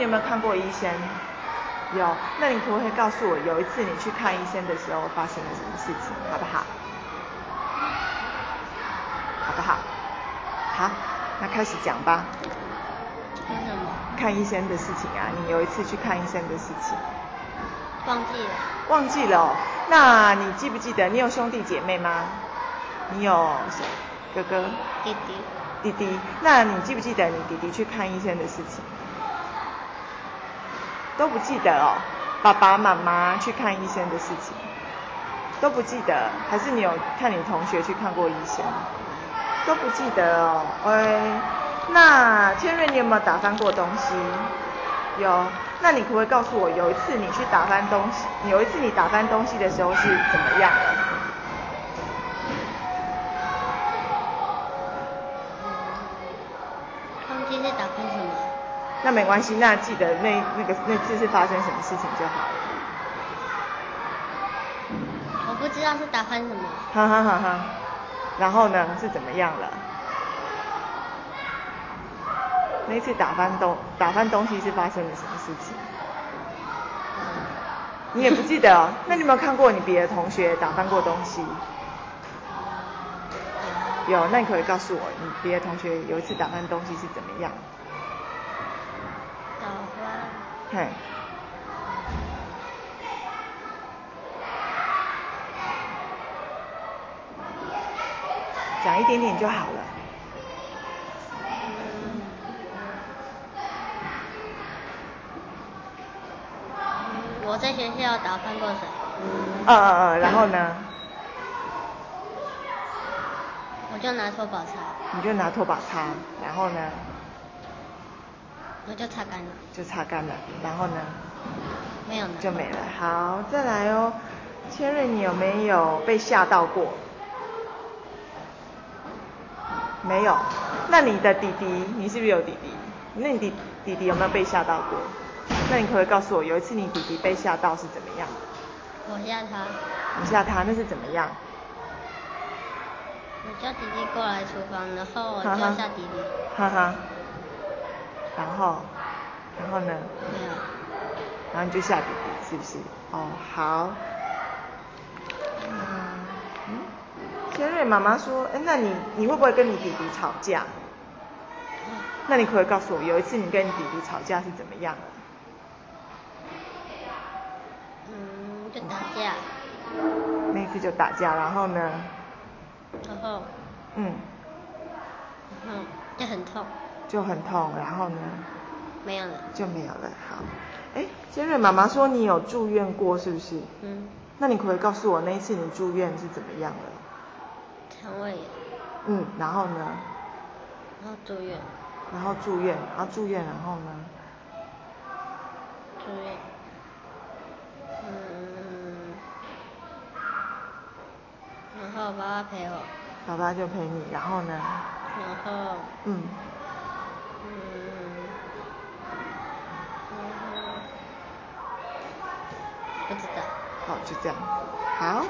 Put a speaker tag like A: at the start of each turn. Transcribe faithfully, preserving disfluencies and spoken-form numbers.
A: 你有没有看过医生？有。那你可不可以告诉我，有一次你去看医生的时候发生了什么事情，好不好？好不好？好，那开始讲吧。
B: 看什么？
A: 看医生的事情啊，你有一次去看医生的事情。
B: 忘记了。
A: 忘记了哦。那你记不记得你有兄弟姐妹吗？你有谁？哥哥？
B: 弟弟。
A: 弟弟。那你记不记得你弟弟去看医生的事情？都不记得哦。爸爸妈妈去看医生的事情都不记得，还是你有看你同学去看过医生？都不记得哦。哎，那千瑞，你有没有打翻过东西？有。那你可不可以告诉我，有一次你去打翻东西，有一次你打翻东西的时候是怎么样的？
B: 忘记是打翻什么？
A: 那没关系，那记得那那个那次是发生什么事情就好了。
B: 我不知道是打翻什么。
A: 哈哈哈哈。然后呢，是怎么样了？那次打翻东打翻东西是发生了什么事情？你也不记得哦？那你有没有看过你别的同学打翻过东西？有。那你可不可以告诉我，你别的同学有一次打翻东西是怎么样？
B: 打翻。
A: 嘿。讲一点点就好了。
B: 我在学校打翻过水。
A: 嗯嗯嗯，然后呢？
B: 我就拿拖把擦。
A: 你就拿拖把擦，然后呢？
B: 我就擦干了。
A: 就擦干了，然后呢？
B: 没有了。
A: 就没了。好，再来哦。千瑞，你有没有被吓到过？没有。那你的弟弟，你是不是有弟弟？那你弟弟弟有没有被吓到过？那你可不可以告诉我，有一次你弟弟被吓到是怎么样？
B: 我吓他。
A: 你吓他，那是怎么样？
B: 我叫弟弟过来厨房，然后我叫下弟弟。
A: 哈哈。然后，然后呢？
B: 没有。
A: 然后你就吓弟弟，是不是？哦，好。嗯，千瑞妈妈说，哎，那你你会不会跟你弟弟吵架？
B: 嗯、
A: 那你可不可以告诉我，有一次你跟你弟弟吵架是怎么样的？
B: 嗯，就打架。
A: 那一次就打架，然后呢？
B: 然后。
A: 嗯。
B: 然后就很痛。
A: 就很痛，然后呢？
B: 没有了。就
A: 没有了。好。哎，千瑞妈妈说你有住院过，是不是？
B: 嗯。
A: 那你可不可以告诉我，那一次你住院是怎么样的？
B: 肠胃炎。
A: 嗯，然后呢？
B: 然后住院。
A: 然后住院，然后住院，然后呢？
B: 住院。嗯。然后爸爸陪我。
A: 爸爸就陪你，然后呢？
B: 然后。
A: 嗯。
B: 嗯。不知道。
A: 好，就这样。好。